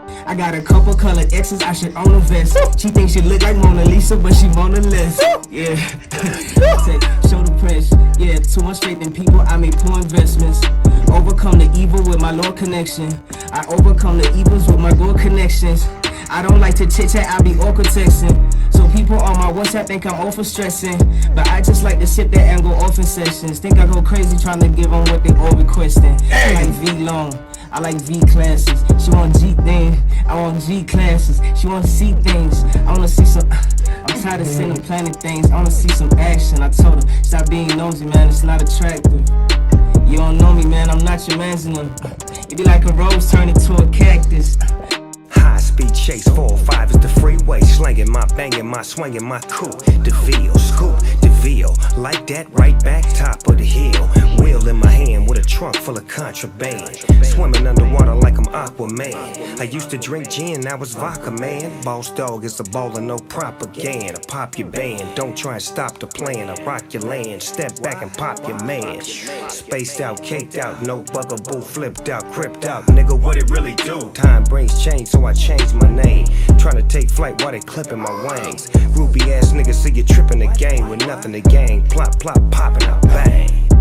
I got a couple colored X's, I should own a vest. She thinks she look like Mona Lisa, but she Mona Less. Yeah. Show the press. Yeah, too much faith in people, I make poor investments. Overcome the evil with my Lord connection. I overcome the evils with my good connections. I don't like to chit-chat, I be awkward texting. So people on my WhatsApp think I'm over stressing. But I just like to sit there and go off in sessions. Think I go crazy trying to give them what they all requesting. I like V-long, I like V classes. She want G things, I want G classes. She want to see things, I wanna see some. I'm tired of sitting and planning things, I wanna see some action. I told her, stop being nosy, man, it's not attractive. You don't know me, man, I'm not your man's enough. You be like a rose turning to a cactus. High-speed chase, 405 is the freeway. Slanging my, banging my, swinging my coupe. DeVille, scoop, DeVille. Like that, right back, top of the hill. Wheel in my hand with a trunk full of contraband. Swimming underwater like I'm Aquaman. I used to drink gin, now it's vodka, man. Boss dog is a baller, no propaganda. Pop your band, don't try and stop the plan. I rock your land, step back and pop your man. Spaced out, caked out, no bugaboo, flipped out, cripped out. Nigga, what it really do? Time brings change, so I changed my name. Tryna take flight while they clipping my wings. Groupie ass niggas see you tripping the game with nothing to gain. Plop, plop, popping out, bang.